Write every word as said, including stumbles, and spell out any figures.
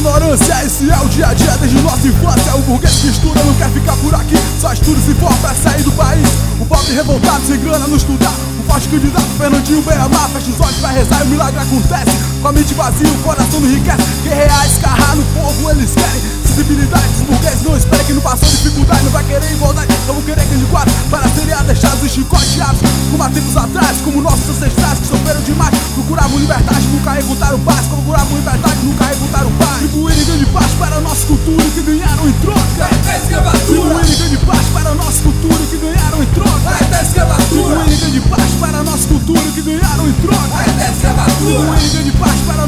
ignorância, esse é o dia a dia desde nossa infância. O burguês que estuda não quer ficar por aqui, só estuda se for pra sair do país. O pobre revoltado sem grana não estudar, o forte candidato Fernandinho Beiramar fecha os olhos, vai rezar e o milagre acontece. Com a mente vazia, o coração não enriquece. Guerrear, escarrar no povo, eles querem sensibilidade. Os burgueses não esperem que não passou dificuldade, não vai querer igualdade, não vão querer grande quadro para serem deixados e chicoteados como há tempos atrás, como nossos ancestrais que sofreram demais. Procuravam liberdade, nunca encontraram paz. Procuravam liberdade, nunca encontraram paz. Tribuírem grande parte para a nossa cultura que ganharam em troca. Tribuírem grande parte para a nossa cultura que ganharam em troca. Tribuírem grande parte para a nossa cultura que ganharam em troca. Tribuírem grande parte para